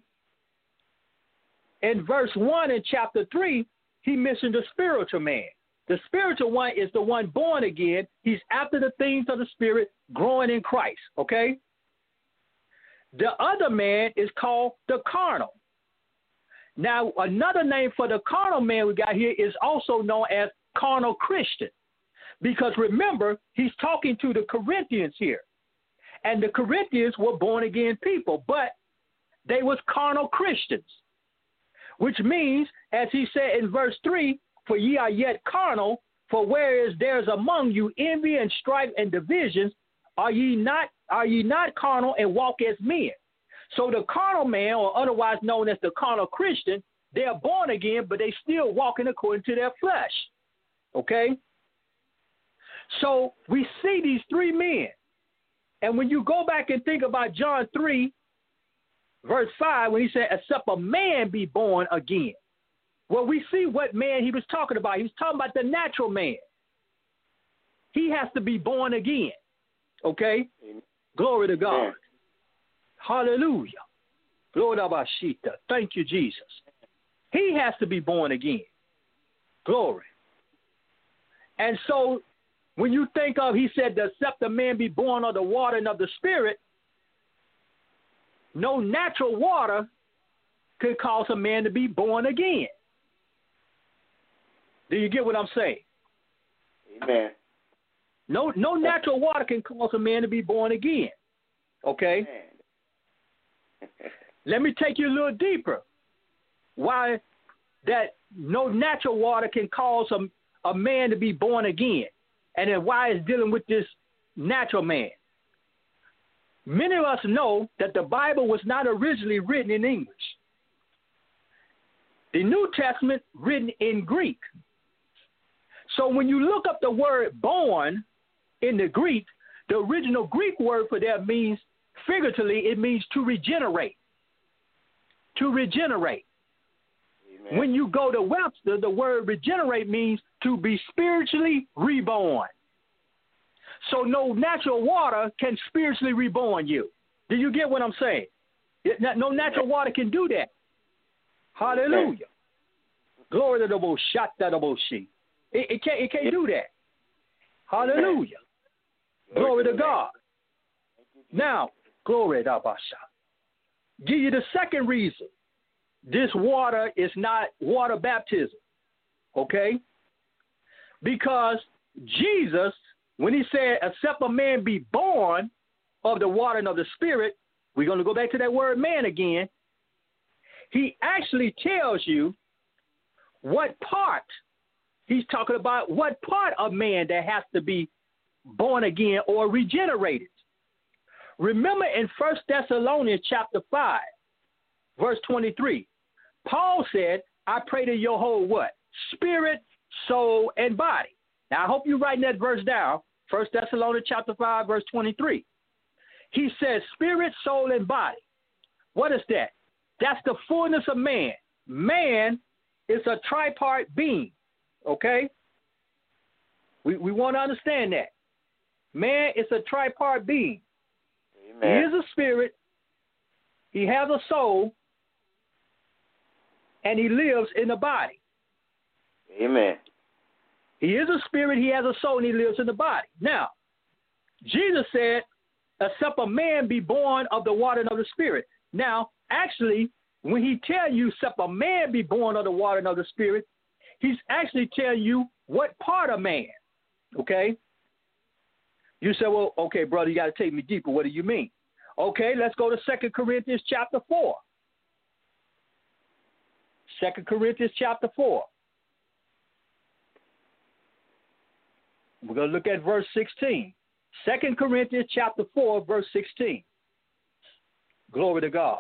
In verse 1 in chapter 3, he mentioned the spiritual man. The spiritual one is the one born again. He's after the things of the Spirit, growing in Christ, okay? The other man is called the carnal. Now, another name for the carnal man we got here is also known as carnal Christian. Because remember, he's talking to the Corinthians here. And the Corinthians were born again people, but they was carnal Christians. Which means, as he said in verse 3, for ye are yet carnal, for whereas there's among you envy and strife and divisions, are ye not carnal and walk as men? So the carnal man, or otherwise known as the carnal Christian, they're born again, but they still walking according to their flesh. Okay? So we see these three men. And when you go back and think about John 3, verse 5, when he said, except a man be born again. Well, we see what man he was talking about. He was talking about the natural man. He has to be born again. Okay? Amen. Glory to God. Amen. Hallelujah. Glory to Bashita. Thank you, Jesus. He has to be born again. Glory. And so when you think of, he said, except a man be born of the water and of the Spirit, no natural water could cause a man to be born again. Do you get what I'm saying? Amen. No natural water can cause a man to be born again. Okay? Let me take you a little deeper. Why that no natural water can cause a man to be born again. And then why it's dealing with this natural man. Many of us know that the Bible was not originally written in English. The New Testament written in Greek. So when you look up the word born in the Greek, the original Greek word for that means, figuratively, it means to regenerate. To regenerate. Amen. When you go to Webster, the word regenerate means to be spiritually reborn. So no natural water can spiritually reborn you. Do you get what I'm saying? No natural water can do that. Hallelujah. Amen. Glory to the Boshata, the Boshi. It can't do that. Hallelujah. Glory to God. Now, glory to Basha. Give you the second reason. This water is not water baptism. Okay? Because Jesus, when he said, except a man be born of the water and of the Spirit, we're going to go back to that word man again. He actually tells you what part he's talking about, what part of man that has to be born again or regenerated. Remember in 1 Thessalonians chapter 5, verse 23, Paul said, I pray to your whole what? Spirit, soul, and body. Now, I hope you're writing that verse down. 1 Thessalonians chapter 5, verse 23. He says spirit, soul, and body. What is that? That's the fullness of man. Man is a tripart being, okay? We want to understand that. Man is a tripart being. Amen. He is a spirit, he has a soul, and he lives in the body. Amen. He is a spirit, he has a soul, and he lives in the body. Now, Jesus said, except a man be born of the water and of the Spirit. Now, actually, when he tell you, except a man be born of the water and of the Spirit, he's actually telling you what part of man, okay? You say, well, okay, brother, you got to take me deeper. What do you mean? Okay, let's go to 2 Corinthians chapter 4. 2 Corinthians chapter 4. We're going to look at verse 16. 2 Corinthians chapter 4, verse 16. Glory to God.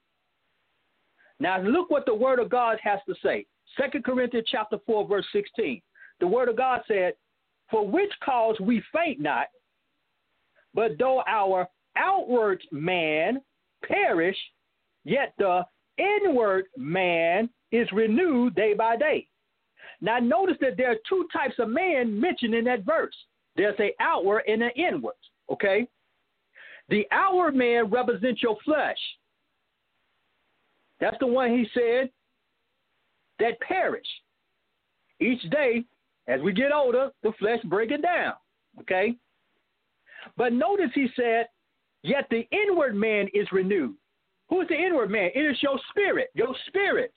Now look what the word of God has to say. 2 Corinthians chapter 4, verse 16. The word of God said, for which cause we faint not, but though our outward man perish, yet the inward man is renewed day by day. Now notice that there are two types of man mentioned in that verse. There's an outward and an inward, okay? The outward man represents your flesh. That's the one he said that perish. Each day, as we get older, the flesh breaks it down, okay? But notice he said, yet the inward man is renewed. Who is the inward man? It is your spirit. Your spirit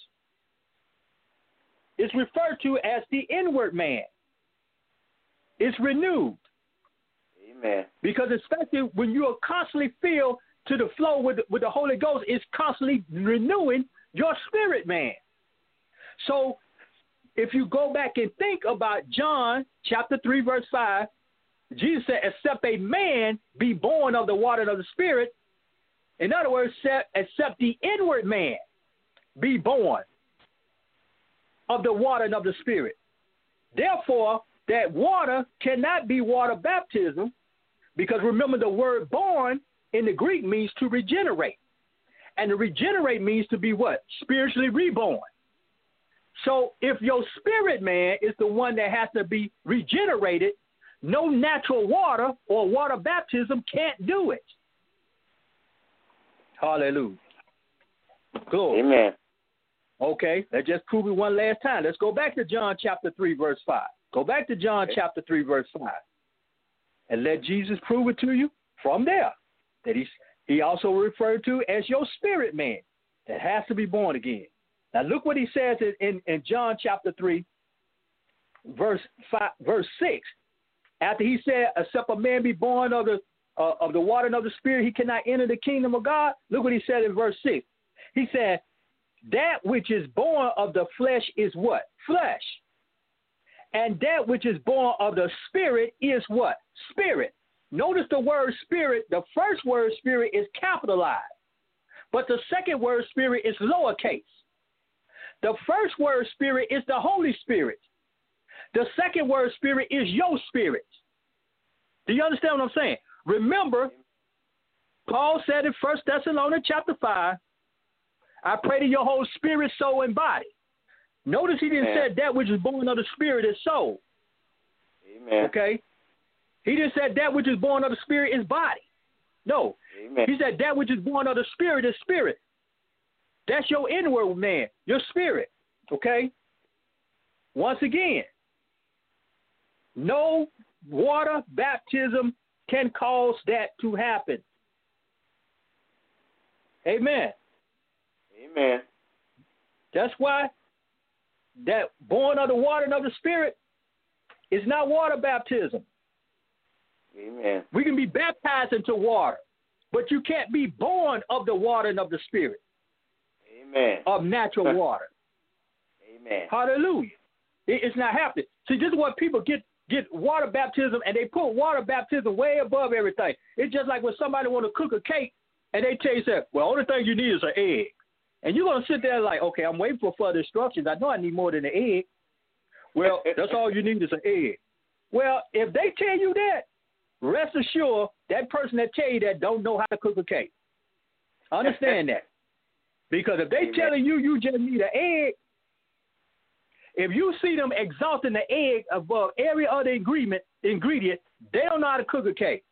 is referred to as the inward man. It's renewed. Amen. Because especially when you are constantly filled to the flow with the Holy Ghost, it's constantly renewing your spirit man. So if you go back and think about John chapter 3, verse 5, Jesus said, except a man be born of the water and of the spirit, in other words, except the inward man be born of the water and of the spirit. Therefore, that water cannot be water baptism, because remember the word born in the Greek means to regenerate. And to regenerate means to be what? Spiritually reborn. So if your spirit man is the one that has to be regenerated, no natural water or water baptism can't do it. Hallelujah. Glory. Amen. Okay, let's just prove it one last time. Let's go back to John chapter 3, verse 5. Go back to John chapter 3, verse 5. And let Jesus prove it to you from there that he also referred to as your spirit man that has to be born again. Now look what he says in John chapter 3, verse 6. After he said, except a man be born of the water and of the spirit, he cannot enter the kingdom of God. Look what he said in verse 6. He said, that which is born of the flesh is what? Flesh. And that which is born of the spirit is what? Spirit. Notice the word spirit, the first word spirit is capitalized, but the second word spirit is lowercase. The first word spirit is the Holy Spirit. The second word spirit is your spirit. Do you understand what I'm saying? Remember, Paul said in 1 Thessalonians chapter 5, I pray to your whole spirit, soul, and body. Notice he didn't say that which is born of the spirit is soul. Amen. Okay? He didn't say that which is born of the spirit is body. No. Amen. He said that which is born of the spirit is spirit. That's your inward man, your spirit. Okay? Once again, no water baptism can cause that to happen. Amen. Amen. That's why that born of the water and of the spirit is not water baptism. Amen. We can be baptized into water, but you can't be born of the water and of the spirit. Amen. Of natural water. Amen. Hallelujah. It's not happening. See, this is what people get water baptism, and they put water baptism way above everything. It's just like when somebody want to cook a cake, and they tell you, well, only thing you need is an egg. And you're going to sit there like, okay, I'm waiting for further instructions. I know I need more than an egg. Well, that's all you need is an egg. Well, if they tell you that, rest assured that person that tell you that don't know how to cook a cake. Understand that. Because if they telling you just need an egg, if you see them exalting the egg above every other ingredient, they don't know how to cook a cake.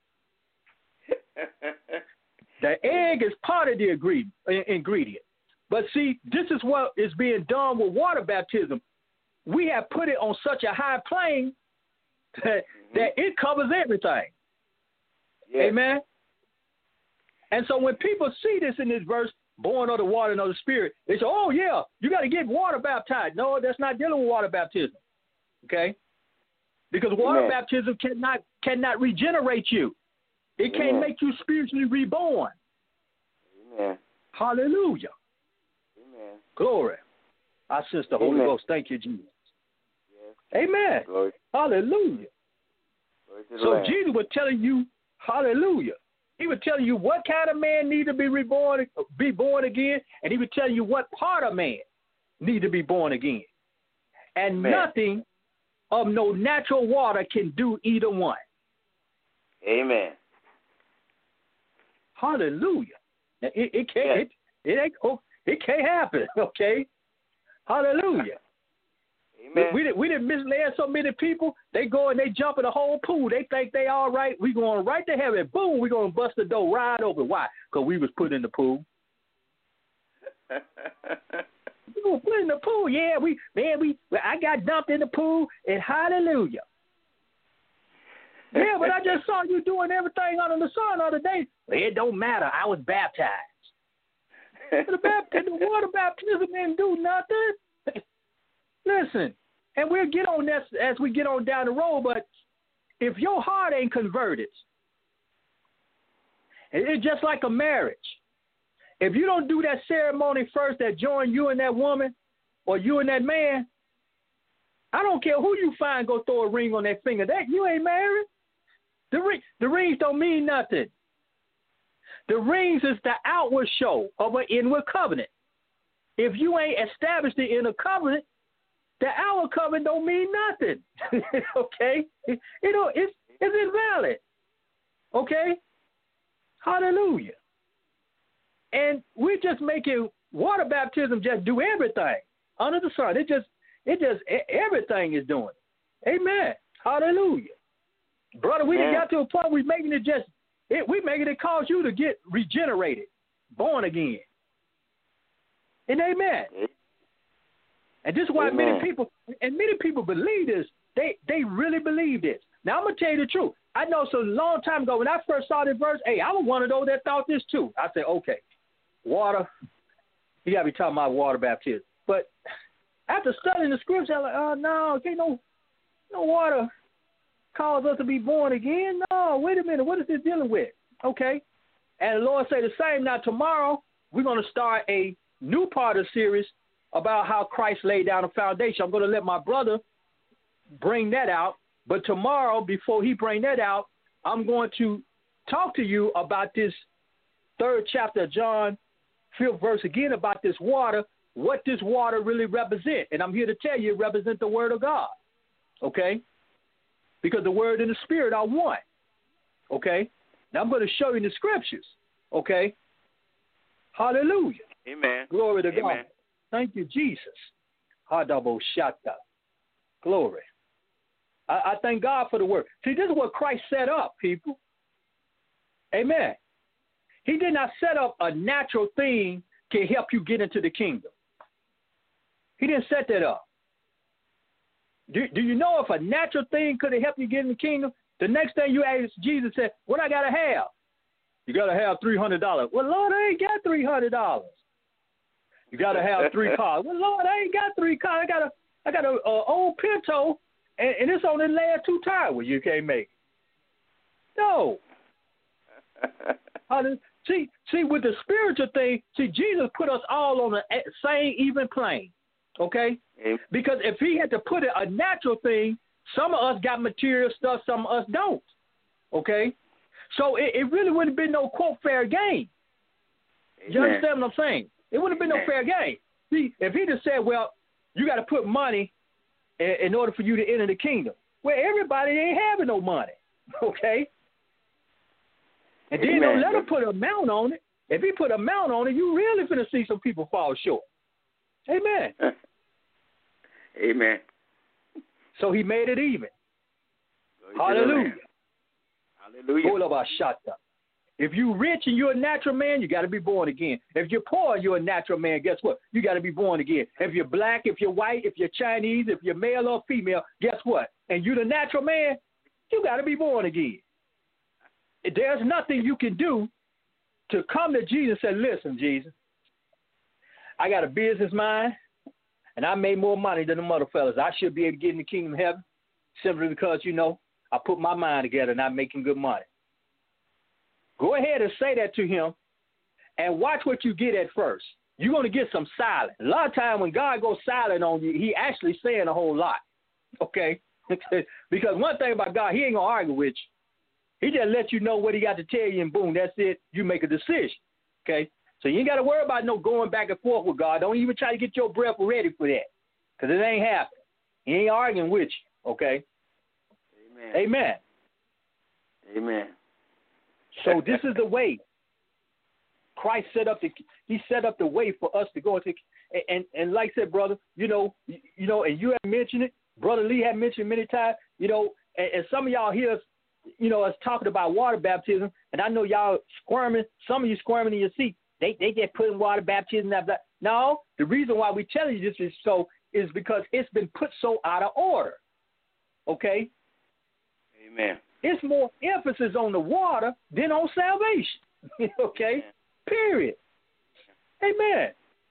The egg is part of the ingredient. But see, this is what is being done with water baptism. We have put it on such a high plane that it covers everything. Yeah. Amen? And so when people see this in this verse, born of the water and of the spirit, they say, oh, yeah, you got to get water baptized. No, that's not dealing with water baptism. Okay? Because water baptism cannot regenerate you. It can't make you spiritually reborn. Amen. Hallelujah. Amen. Glory. I sense the Holy Ghost. Thank you, Jesus. Yes. Amen. Glory. Hallelujah. So Jesus was telling you, hallelujah. He was telling you what kind of man need to be born again, and he was telling you what part of man need to be born again. And nothing of no natural water can do either one. Amen. Hallelujah. It can't. It can't happen. Okay. Hallelujah. Amen. We didn't mislead so many people. They go and they jump in the whole pool. They think they all right. We going right to heaven. Boom, we going to bust the door right open. Why? Because we was put in the pool. We were put in the pool. Yeah, I got dumped in the pool, and hallelujah. Yeah, but I just saw you doing everything under the sun the other day. It don't matter. I was baptized. The water baptism didn't do nothing. Listen, and we'll get on this as we get on down the road, but if your heart ain't converted, it's just like a marriage. If you don't do that ceremony first that join you and that woman or you and that man, I don't care who you find go throw a ring on that finger. That you ain't married. The rings don't mean nothing. The rings is the outward show of an inward covenant. If you ain't established the inner covenant, the outward covenant don't mean nothing. Okay? It's invalid. Okay? Hallelujah. And we're just making water baptism just do everything under the sun. It just everything is doing it. Amen. Hallelujah. Brother, we done got to a point we're making it cause you to get regenerated, born again. And amen. And this is why many people believe this. They really believe this. Now I'm gonna tell you the truth. I know so a long time ago when I first saw this verse, I was one of those that thought this too. I said, okay, water. You gotta be talking about water baptism. But after studying the scripture, I'm like, oh no, okay, no water cause us to be born again. No, wait a minute, what is this dealing with? Okay. And the Lord say the same. Now tomorrow we're gonna start a new part of the series about how Christ laid down a foundation. I'm gonna let my brother bring that out. But tomorrow, before he bring that out, I'm going to talk to you about this 3rd chapter of John, 5th verse again about this water, what this water really represents. And I'm here to tell you it represents the word of God, okay? Because the word and the spirit are one, okay? Now I'm going to show you in the scriptures, okay? Hallelujah. Amen. Glory to Amen. God. Thank you, Jesus. Hadabo Shata. Glory. I thank God for the word. See, this is what Christ set up, people. Amen. He did not set up a natural thing to help you get into the kingdom. He didn't set that up. Do you know if a natural thing could have helped you get in the kingdom? The next thing you ask Jesus said, what I got to have? You got to have $300. Well, Lord, I ain't got $300. You got to have 3 cars. Well, Lord, I ain't got 3 cars. I got a old Pinto. And it's on the last 2 tires. Well, you can't make it. No. See, with the spiritual thing, Jesus put us all on the same even plane, okay? Because if he had to put it a natural thing, some of us got material stuff, some of us don't, okay? So it really wouldn't have been no, quote, fair game. You understand what I'm saying? It wouldn't have been no fair game. See, if he just said, well, you got to put money in order for you to enter the kingdom. Well, everybody ain't having no money, okay? And then don't let him put an amount on it. If he put an amount on it, you really finna see some people fall short. Amen. Amen. So he made it even. Hallelujah. Hallelujah. If you're rich and you're a natural man, you got to be born again. If you're poor, you're a natural man. Guess what? You got to be born again. If you're black, if you're white, if you're Chinese, if you're male or female, guess what? And you're the natural man, you got to be born again. There's nothing you can do to come to Jesus and say, listen, Jesus, I got a business mind, and I made more money than the mother fellas. I should be able to get in the kingdom of heaven simply because, I put my mind together and I'm making good money. Go ahead and say that to him and watch what you get at first. You're going to get some silence. A lot of time when God goes silent on you, he actually saying a whole lot. Okay? Because one thing about God, he ain't going to argue with you. He just let you know what he got to tell you, and boom, that's it. You make a decision, okay? So you ain't got to worry about no going back and forth with God. Don't even try to get your breath ready for that, because it ain't happening. He ain't arguing with you, okay? Amen. Amen. Amen. So this is the way. Christ set up the way for us to go into, and like I said, brother, you know, and you have mentioned it, Brother Lee had mentioned many times, you know, and some of y'all hear us, you know, us talking about water baptism, and I know y'all squirming, some of you squirming in your seat. They just putting water baptism, blah, blah. No, the reason why we telling you this is because it's been put so out of order. Okay? Amen. It's more emphasis on the water than on salvation. Okay? Amen. Period. Amen.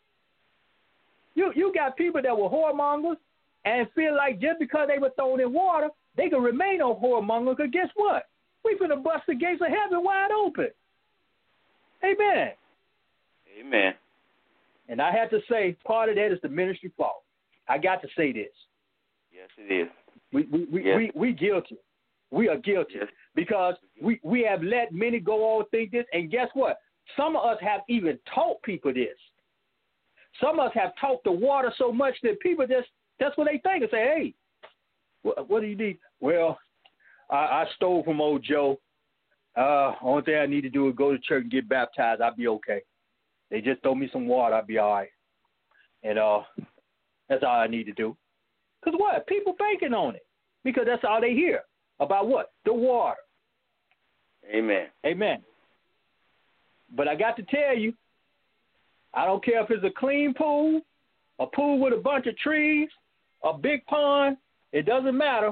You got people that were whoremongers and feel like just because they were thrown in water, they can remain on whoremongers, because guess what? We finna bust the gates of heaven wide open. Amen. Amen. And I have to say, part of that is the ministry fault. I got to say this. Yes, it is. We guilty. We are guilty, yes, because we have let many go on think this, and guess what? Some of us have even taught people this. Some of us have taught the water so much that people that's what they think, and say, hey, what do you need? Well, I stole from old Joe. Only thing I need to do is go to church and get baptized. I'll be okay. They just throw me some water. I'll be all right. And that's all I need to do. Because what? People banking on it. Because that's all they hear. About what? The water. Amen. Amen. But I got to tell you, I don't care if it's a clean pool, a pool with a bunch of trees, a big pond, it doesn't matter.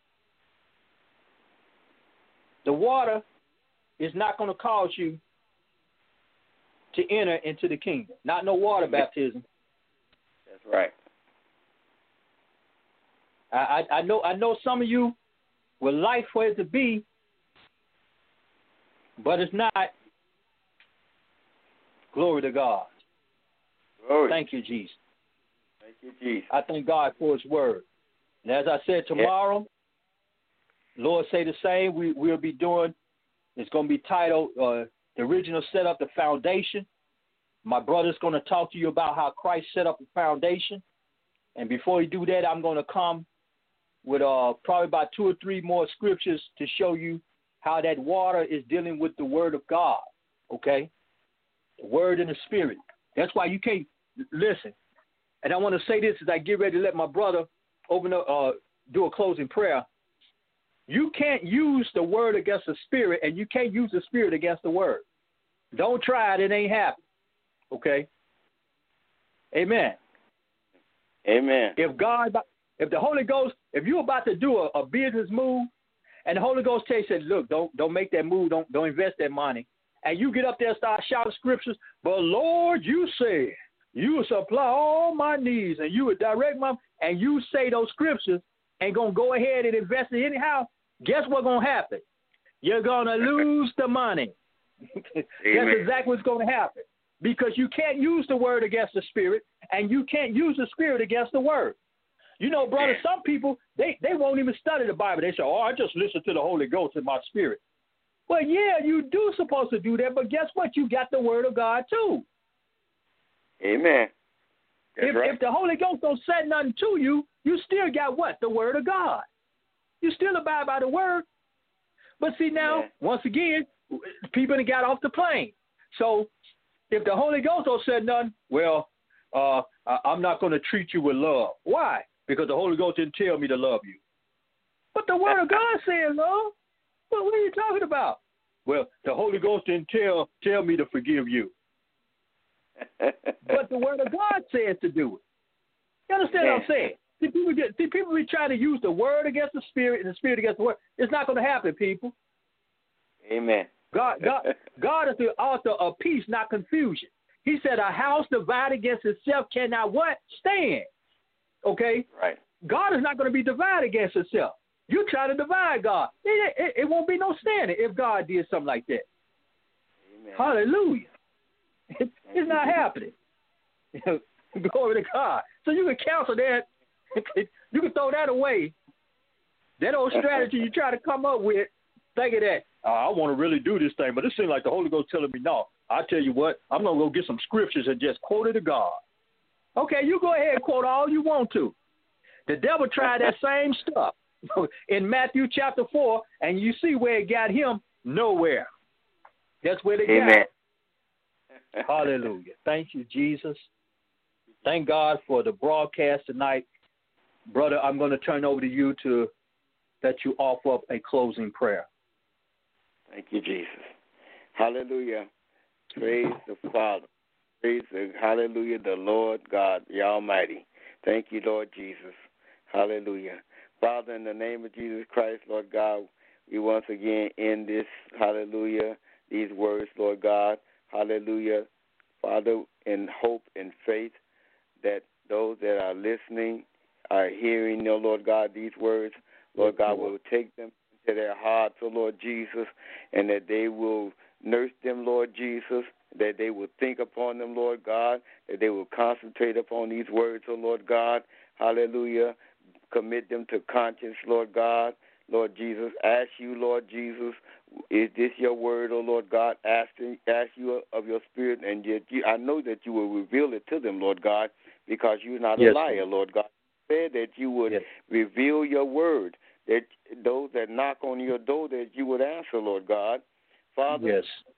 The water is not going to cause you to enter into the kingdom. Not no water baptism. That's right. I know some of you would like for it to be, but it's not. Glory to God. Glory. Thank you, Jesus. Thank you, Jesus. I thank God for his word. And as I said, tomorrow, Lord say the same. We'll be doing, it's going to be titled, the original set up the foundation. My brother's going to talk to you about how Christ set up the foundation. And before he do that, I'm going to come with probably about 2 or 3 more scriptures to show you how that water is dealing with the word of God, okay? The word and the spirit. That's why you can't, listen. And I want to say this as I get ready to let my brother open up, do a closing prayer. You can't use the word against the spirit, and you can't use the spirit against the word. Don't try it. It ain't happening. Okay? Amen. Amen. If the Holy Ghost, if you're about to do a business move, and the Holy Ghost tells you, look, don't make that move, don't invest that money, and you get up there and start shouting scriptures, but Lord, you said you will supply all my needs, and you would direct my, and you say those scriptures, and going to go ahead and invest it anyhow, guess what's going to happen? You're going to lose the money. That's exactly what's going to happen. Because you can't use the word against the spirit, and you can't use the spirit against the word. You know, brother, some people, they won't even study the Bible. They say, I just listen to the Holy Ghost in my spirit. Well, yeah, you do supposed to do that, but guess what? You got the word of God, too. Amen. If the Holy Ghost don't say nothing to you, you still got what? The word of God. You still abide by the word. But see now, once again, people that got off the plane. So if the Holy Ghost don't say nothing, well, I'm not going to treat you with love. Why? Because the Holy Ghost didn't tell me to love you. But the word of God says love. Well, what are you talking about? Well, the Holy Ghost didn't tell me to forgive you. But the word of God says to do it. You understand what I'm saying? See, people be trying to use the word against the spirit and the spirit against the word. It's not going to happen, people. Amen. God is the author of peace, not confusion. He said a house divided against itself cannot what? Stand. Okay? Right. God is not going to be divided against itself. You try to divide God. It won't be no standing if God did something like that. Amen. Hallelujah. It's not happening. Glory to God. So you can cancel that. You can throw that away That old strategy you try to come up with, think of that. I want to really do this thing, but it seems like the Holy Ghost telling me no. I tell you what, I'm going to go get some scriptures and just quote it to God. Okay, you go ahead and quote all you want to. The devil tried that same stuff in Matthew chapter 4, and you see where it got him? Nowhere. That's where they got it. Hallelujah. Thank you, Jesus. Thank God for the broadcast tonight. Brother, I'm going to turn over to you to let you offer up a closing prayer. Thank you, Jesus. Hallelujah. Praise the Father. Praise the, hallelujah, the Lord God, the Almighty. Thank you, Lord Jesus. Hallelujah. Father, in the name of Jesus Christ, Lord God, we once again end this, hallelujah, these words, Lord God, hallelujah. Father, in hope and faith that those that are listening are hearing, oh Lord God, these words, Lord God, will take them into their hearts, oh Lord Jesus, and that they will nurse them, Lord Jesus, that they will think upon them, Lord God, that they will concentrate upon these words, oh Lord God, hallelujah, commit them to conscience, Lord God, Lord Jesus, ask you, Lord Jesus, is this your word, oh Lord God, ask you of your spirit, and yet I know that you will reveal it to them, Lord God, because you're not a liar, Lord God. You said that you would reveal your word, that those that knock on your door, that you would answer, Lord God. Father,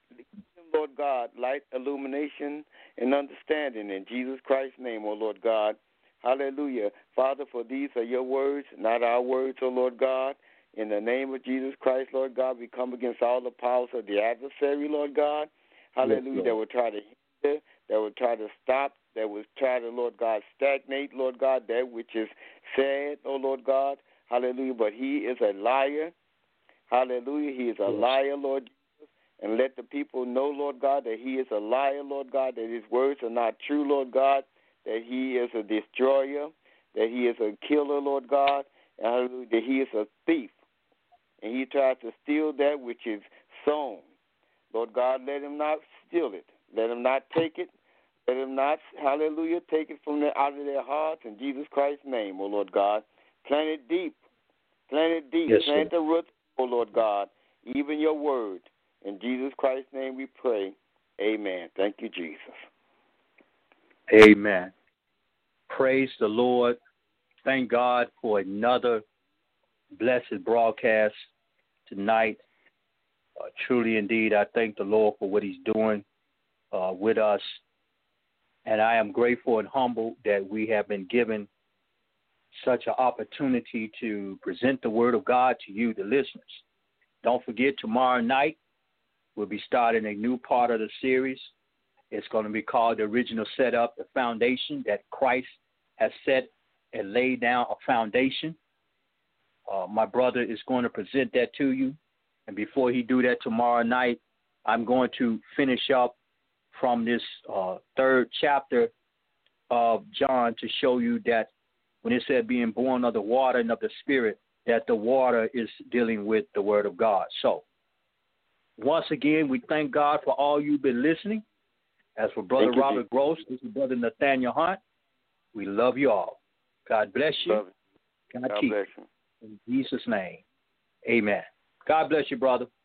Lord God, light, illumination, and understanding in Jesus Christ's name, O Lord God. Hallelujah. Father, for these are your words, not our words, O Lord God. In the name of Jesus Christ, Lord God, we come against all the powers of the adversary, Lord God. Hallelujah. That will try to hinder, that will try to stop, that will try to, Lord God, stagnate, Lord God, that which is said, O Lord God. Hallelujah. But he is a liar. Hallelujah. He is a liar, Lord Jesus. And let the people know, Lord God, that he is a liar, Lord God, that his words are not true, Lord God, that he is a destroyer, that he is a killer, Lord God, and that he is a thief. And he tries to steal that which is sown. Lord God, let him not steal it. Let him not take it. Let him not, hallelujah, take it from out of their hearts in Jesus Christ's name, O Lord God. Plant it deep. Plant it deep. Plant the roots, O Lord God, even your word. In Jesus Christ's name we pray. Amen. Thank you, Jesus. Amen. Praise the Lord. Thank God for another blessed broadcast tonight. Truly, indeed, I thank the Lord for what he's doing with us. And I am grateful and humbled that we have been given such an opportunity to present the word of God to you, the listeners. Don't forget, tomorrow night, we'll be starting a new part of the series. It's going to be called The Original Setup, the foundation that Christ has set and laid down a foundation. My brother is going to present that to you. And before he do that tomorrow night, I'm going to finish up from this third chapter of John to show you that when it said being born of the water and of the Spirit, that the water is dealing with the Word of God. So, once again, we thank God for all you've been listening. As for Brother Robert Gross, this is Brother Nathaniel Hunt. We love you all. God bless you. God keep you. In Jesus' name, amen. God bless you, brother.